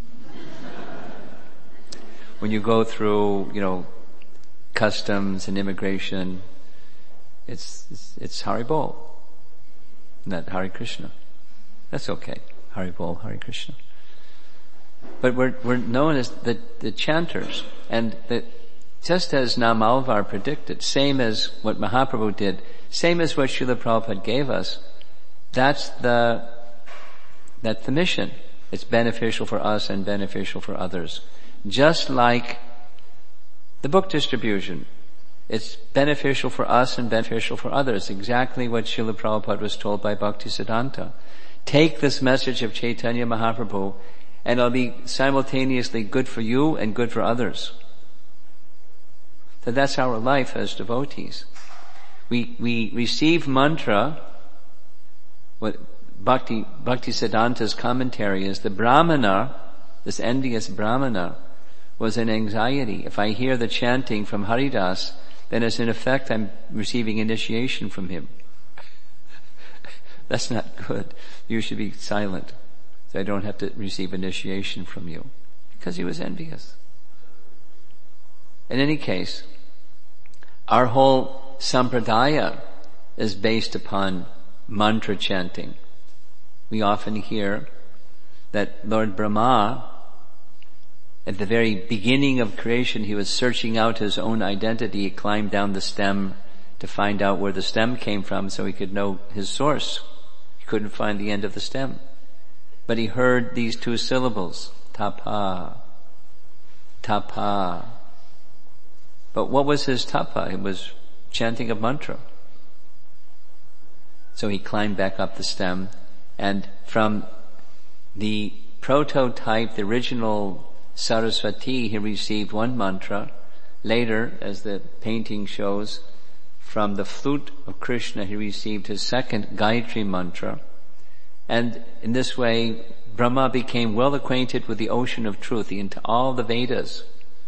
When you go through, you know, customs and immigration, it's, it's, it's Hare Bol, not Hare Krishna. That's okay. Hare Bol, Hare Krishna. But we're, we're known as the, the chanters. And the, just as Namalvar predicted, same as what Mahaprabhu did, same as what Srila Prabhupada gave us, that's the, that's the mission. It's beneficial for us and beneficial for others. Just like the book distribution. It's beneficial for us and beneficial for others. Exactly what Srila Prabhupada was told by Bhaktisiddhanta. Take this message of Chaitanya Mahaprabhu and it'll be simultaneously good for you and good for others. So that's our life as devotees. We, we receive mantra. What Bhakti, Bhaktisiddhanta's commentary is the Brahmana, this envious Brahmana, was in anxiety. If I hear the chanting from Haridas, then as in effect I'm receiving initiation from him. That's not good. You should be silent, so I don't have to receive initiation from you. Because he was envious. In any case, our whole sampradaya is based upon mantra chanting. We often hear that Lord Brahma, at the very beginning of creation, he was searching out his own identity. He climbed down the stem to find out where the stem came from so he could know his source. He couldn't find the end of the stem. But he heard these two syllables, tapa, tapa. But what was his tapa? It was chanting of mantra. So he climbed back up the stem, and from the prototype, the original Saraswati, he received one mantra. Later, as the painting shows, from the flute of Krishna, he received his second Gayatri mantra. And in this way, Brahma became well acquainted with the ocean of truth, into all the Vedas,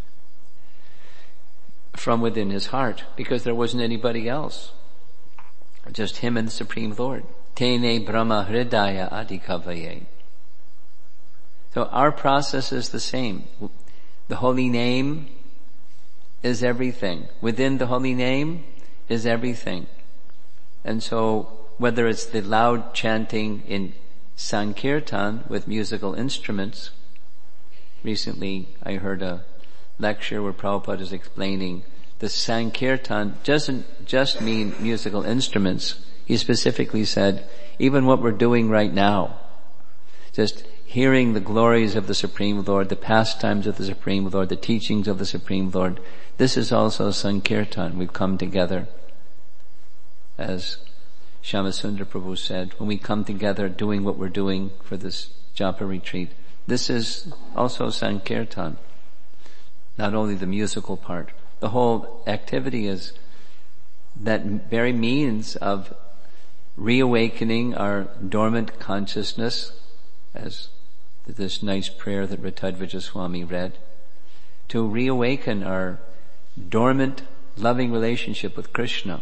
from within his heart, because there wasn't anybody else. Just him and the Supreme Lord. Tene Brahma Hridaya Adikavaye. So our process is the same. The holy name is everything. Within the holy name is everything. And so whether it's the loud chanting in Sankirtan with musical instruments, recently I heard a lecture where Prabhupada is explaining the Sankirtan doesn't just mean musical instruments. He specifically said, even what we're doing right now, just hearing the glories of the Supreme Lord, the pastimes of the Supreme Lord, the teachings of the Supreme Lord, this is also Sankirtan. We've come together. As Shyamasundar Prabhu said, when we come together doing what we're doing for this Japa retreat, this is also Sankirtan. Not only the musical part. The whole activity is that very means of reawakening our dormant consciousness, as this nice prayer that Ritadvija Swami read, to reawaken our dormant, loving relationship with Krishna.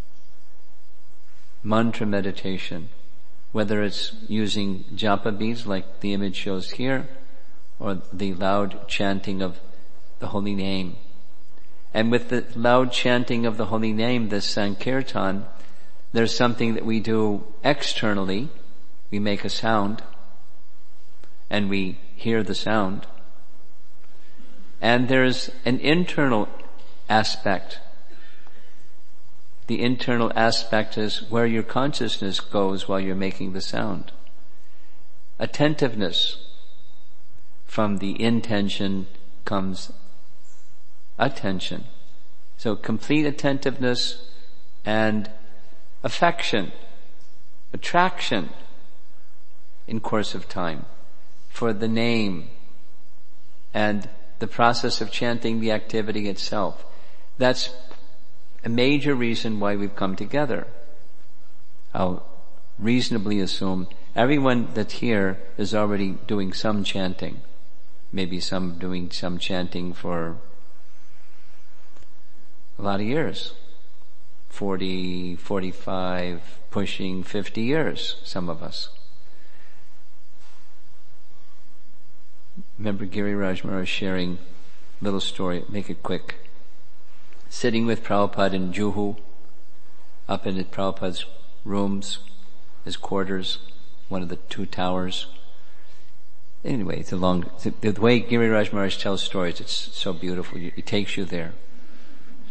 Mantra meditation, whether it's using japa beads like the image shows here, or the loud chanting of the holy name. And with the loud chanting of the holy name, this Sankirtan, there's something that we do externally. We make a sound, and we hear the sound. And there's an internal aspect. The internal aspect is where your consciousness goes while you're making the sound. Attentiveness. From the intention comes attention. So complete attentiveness and affection, attraction in course of time for the name and the process of chanting the activity itself. That's a major reason why we've come together. I'll reasonably assume everyone that's here is already doing some chanting. Maybe some doing some chanting for a lot of years. forty, forty-five, pushing fifty years, some of us. Remember Giriraj Maharaj sharing a little story, make it quick. Sitting with Prabhupada in Juhu, up in Prabhupada's rooms, his quarters, one of the two towers. Anyway, it's a long, the, the way Giriraj Maharaj tells stories, it's so beautiful. It takes you there.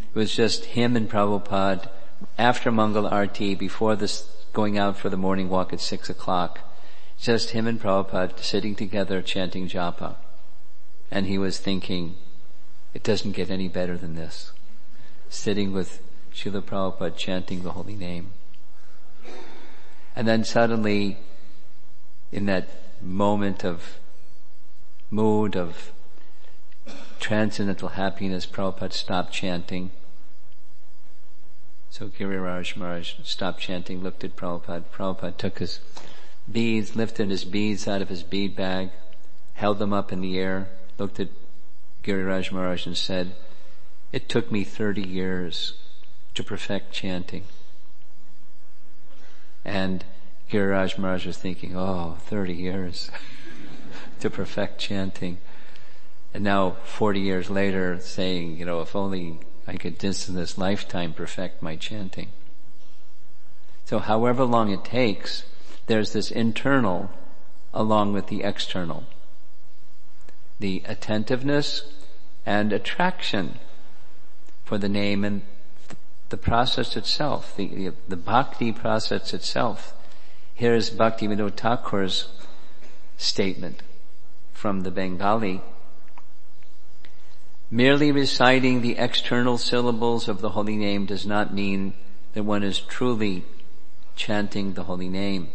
It was just him and Prabhupada after Mangal Arti, before this going out for the morning walk at six o'clock. Just him and Prabhupada sitting together chanting japa. And he was thinking, it doesn't get any better than this. Sitting with Srila Prabhupada chanting the holy name. And then suddenly, in that moment of mood of transcendental happiness, Prabhupada stopped chanting. So Giriraj Maharaj stopped chanting, looked at Prabhupada. Prabhupada took his beads, lifted his beads out of his bead bag, held them up in the air, looked at Giriraj Maharaj and said, "It took me thirty years to perfect chanting." And Giriraj Maharaj was thinking, oh, thirty years to perfect chanting. And now, forty years later, saying, you know, if only I could just in this lifetime perfect my chanting. So however long it takes, there's this internal along with the external. The attentiveness and attraction for the name and the process itself, the, the, the bhakti process itself. Here's Bhaktivinoda Thakur's statement from the Bengali. Merely reciting the external syllables of the holy name does not mean that one is truly chanting the holy name.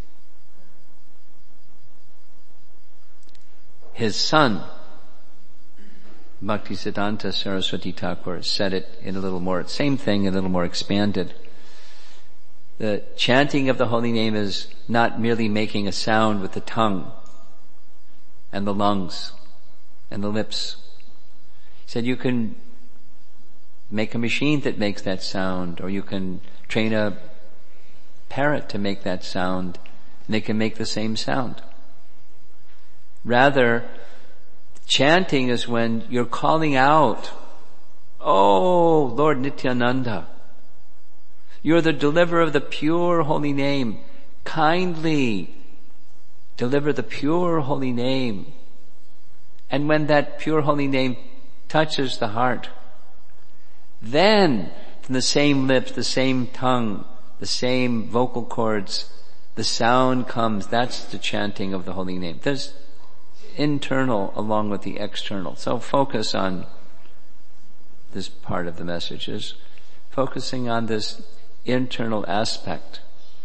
His son, Bhaktisiddhanta Saraswati Thakur, said it in a little more, same thing, a little more expanded. The chanting of the holy name is not merely making a sound with the tongue and the lungs and the lips. He said you can make a machine that makes that sound, or you can train a parrot to make that sound, and they can make the same sound. Rather, chanting is when you're calling out, "Oh, Lord Nityananda, you're the deliverer of the pure holy name. Kindly deliver the pure holy name." And when that pure holy name touches the heart, then from the same lips, the same tongue, the same vocal cords, the sound comes. That's the chanting of the holy name. There's internal along with the external. So focus on this part of the messages, focusing on this internal aspect.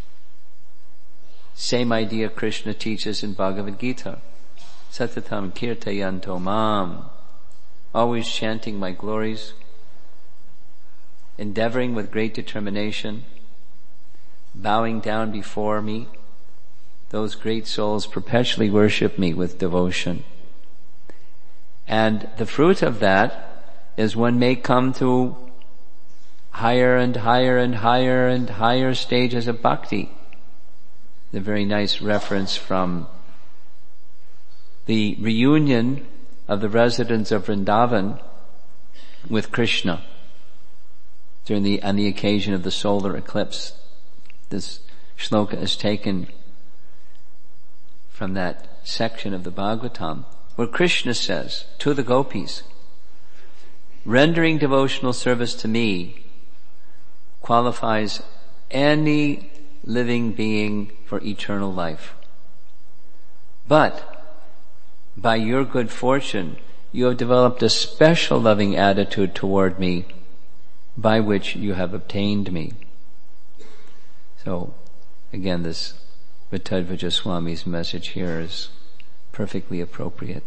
Same idea Krishna teaches in Bhagavad Gita. Satatam kirtayanto mam. Always chanting my glories, endeavoring with great determination, bowing down before me. Those great souls perpetually worship me with devotion. And the fruit of that is one may come to higher and higher and higher and higher stages of bhakti. The very nice reference from the reunion of the residents of Vrindavan with Krishna during the, on the occasion of the solar eclipse. This shloka is taken from that section of the Bhagavatam, where Krishna says to the gopis, "Rendering devotional service to me qualifies any living being for eternal life. But by your good fortune, you have developed a special loving attitude toward me, by which you have obtained me." So, again, this Vittadvaja Swami's message here is perfectly appropriate.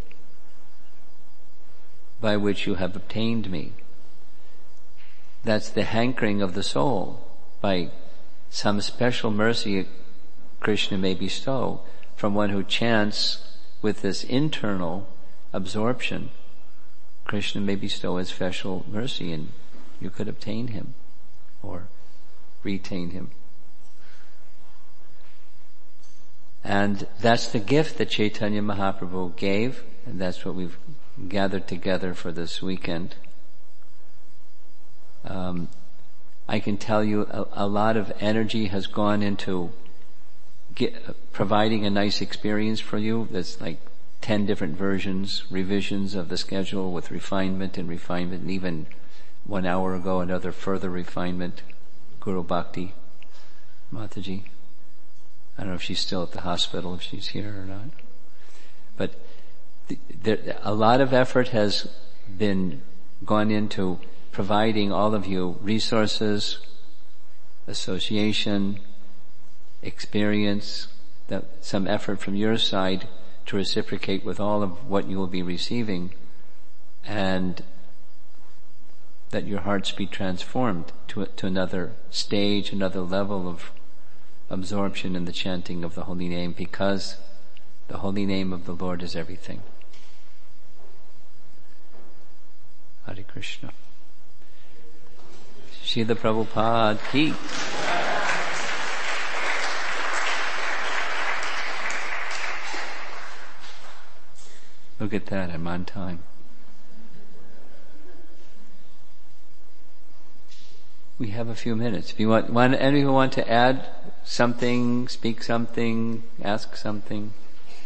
By which you have obtained me. That's the hankering of the soul. By some special mercy Krishna may bestow from one who chants with this internal absorption. Krishna may bestow a special mercy and you could obtain him or retain him. And that's the gift that Chaitanya Mahaprabhu gave, and that's what we've gathered together for this weekend. Um, I can tell you a, a lot of energy has gone into get, providing a nice experience for you. There's like ten different versions, revisions of the schedule with refinement and refinement, and even one hour ago, another further refinement, Guru Bhakti Mataji. I don't know if she's still at the hospital, if she's here or not. But the, there, a lot of effort has been gone into providing all of you resources, association, experience, that some effort from your side to reciprocate with all of what you will be receiving, and that your hearts be transformed to, to another stage, another level of absorption in the chanting of the holy name, because the holy name of the Lord is everything. Hare Krishna. Srila Prabhupada ki. Look at that, I'm on time. We have a few minutes. If you want, want anyone want to add something, speak something, ask something?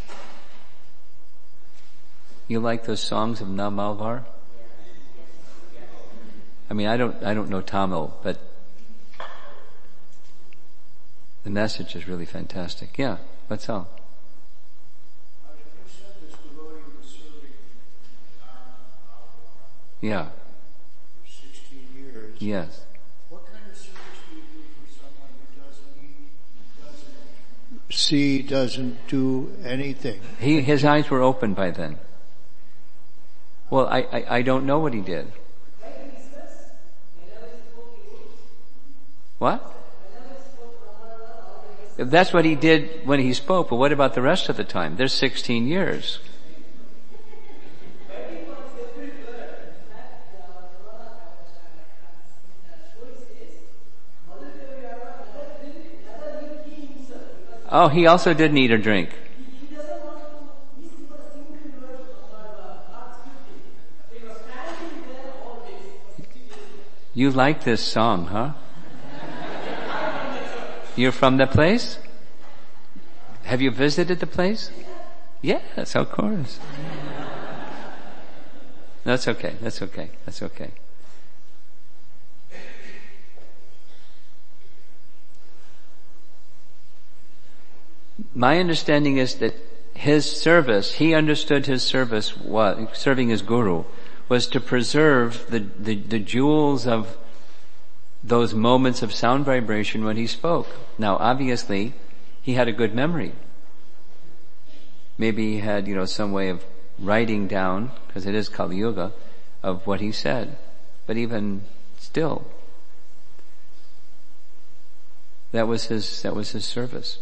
You like those songs of Na Malvar? I mean, I don't, I don't know Tamil, but the message is really fantastic. Yeah, what's up? Yeah. sixteen years. Yes. What kind of service do you do for someone who doesn't eat, doesn't see, doesn't do anything? He, his eyes were open by then. Well, I, I, I don't know what he did. What? If that's what he did when he spoke, but what about the rest of the time? There's sixteen years. Oh, he also didn't eat or drink. You like this song, huh? You're from the place? Have you visited the place? Yes, of course. That's okay, that's okay, that's okay. My understanding is that his service, he understood his service, was, serving as guru, was to preserve the, the, the jewels of those moments of sound vibration when he spoke. Now, obviously, he had a good memory. Maybe he had, you know, some way of writing down, because it is Kali Yuga, of what he said. But even still, that was his, that was his service.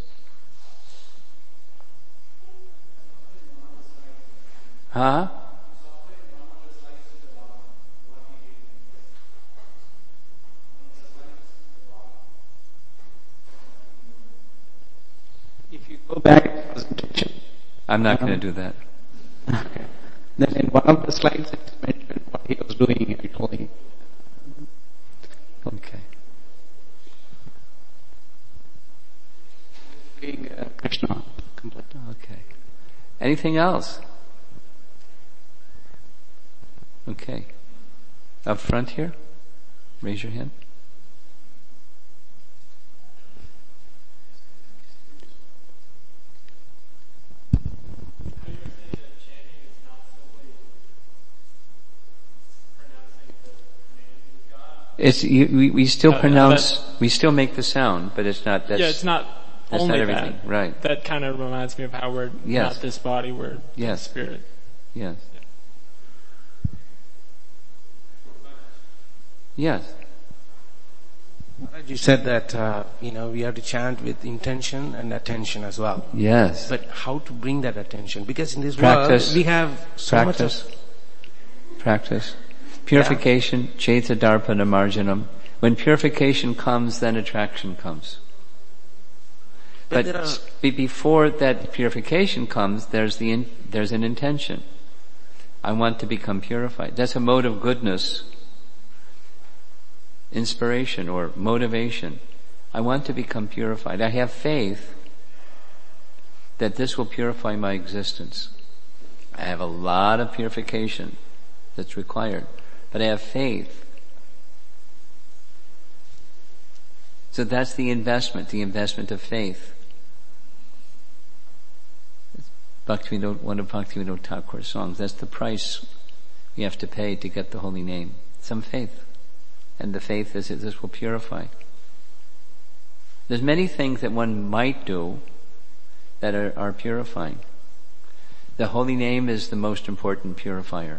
Huh? If you go back to the presentation. I'm not um, going to do that. Okay. Then in one of the slides it mentioned what he was doing actually. Okay. Being uh, Krishna. Okay. Anything else? Okay. Up front here. Raise your hand. It's you, we, we still uh, pronounce, we still make the sound, but it's not. That's, yeah, it's not that's only not everything, that. Right? That kind of reminds me of how we're yes. not this body, we're yes. spirit. Yes. Yes. You said that uh, you know we have to chant with intention and attention as well. Yes. But how to bring that attention? Because in this Practice. world we have so Practice. much of Practice. Purification, yeah. Chaita Darpana Marjanam. When purification comes, then attraction comes. But, but are, be before that purification comes, there's the in, there's an intention. I want to become purified. That's a mode of goodness, inspiration or motivation. I want to become purified. I have faith that this will purify my existence. I have a lot of purification that's required. But I have faith So that's the investment, the investment of faith. Bhaktivinoda, one of Bhaktivinoda Thakur's songs. That's the price you have to pay to get the holy name. Some faith. And the faith is that this will purify. There's many things that one might do that are, are purifying. The holy name is the most important purifier.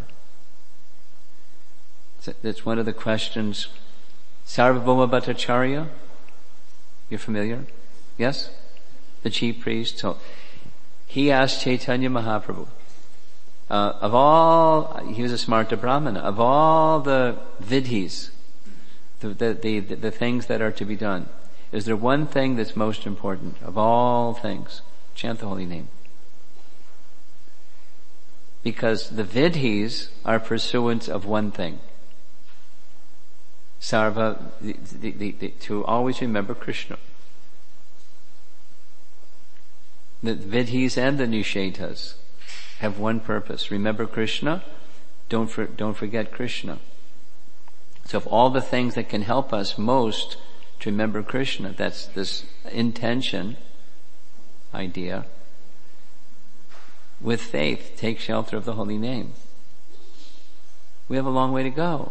That's one of the questions. Sarvabhauma Bhattacharya, you're familiar? Yes? The chief priest. So he asked Chaitanya Mahaprabhu, uh, of all, he was a Smarta Brahmana, of all the vidhis, the, the, the, the things that are to be done, is there one thing that's most important of all things? Chant the holy name. Because the vidhis are pursuance of one thing. Sarva, the, the, the, the, to always remember Krishna. The vidhis and the nishetas have one purpose. Remember Krishna, don't for, don't forget Krishna. So of all the things that can help us most to remember Krishna, that's this intention idea. With faith, take shelter of the holy name. We have a long way to go.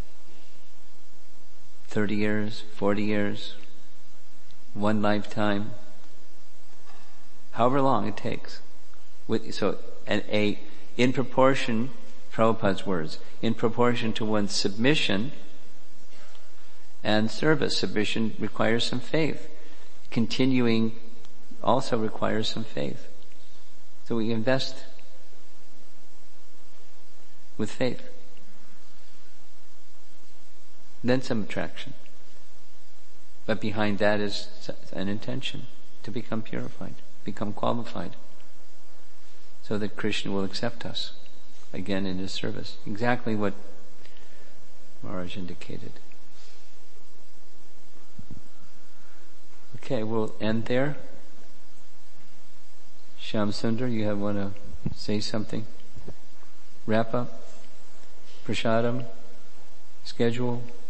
Thirty years, forty years, one lifetime, however long it takes. With, so, an, a, in proportion, Prabhupada's words, in proportion to one's submission and service. Submission requires some faith. Continuing also requires some faith. So we invest with faith. Then some attraction. But behind that is an intention to become purified, become qualified, so that Krishna will accept us again in his service. Exactly what Maharaj indicated. Okay, we'll end there. Shyam Sundar, you have want to say something? Wrap up? Prasadam? Schedule?